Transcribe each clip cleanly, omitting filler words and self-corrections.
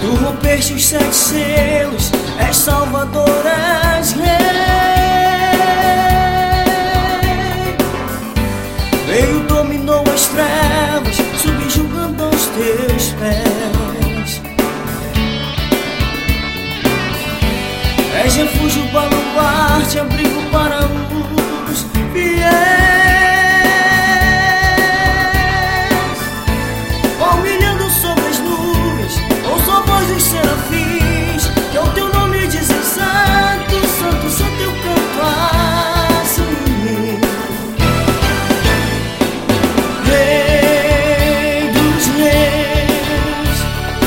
Tu rompeste os 7 selos, és Salvador, és Rei. Veio, dominou as trevas, subjugando aos teus pés. És refúgio, baluarte, abrigo para os fiéis. Palmilhando sobre as nuvens, ouço a voz dos serafins, que ao teu nome dizem santo, santo, santo eu canto assim. Rei dos reis,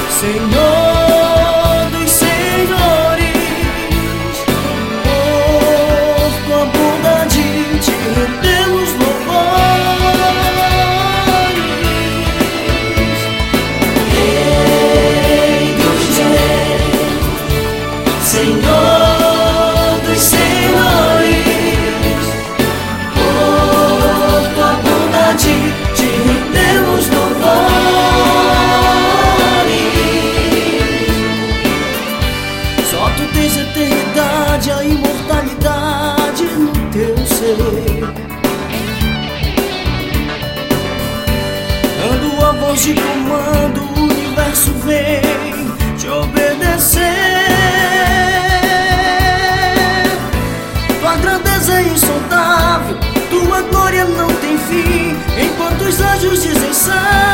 Senhor dos senhores, por tua bondade te rendemos louvores. Rei dos reis, Senhor dos senhores, por tua bondade te rendemos louvores. Só tu tens a eternidade, a imortalidade no teu ser. Dando a voz de comando, o universo vem te obedecer. Tua grandeza é insondável, tua glória não tem fim, enquanto os anjos dizem santo.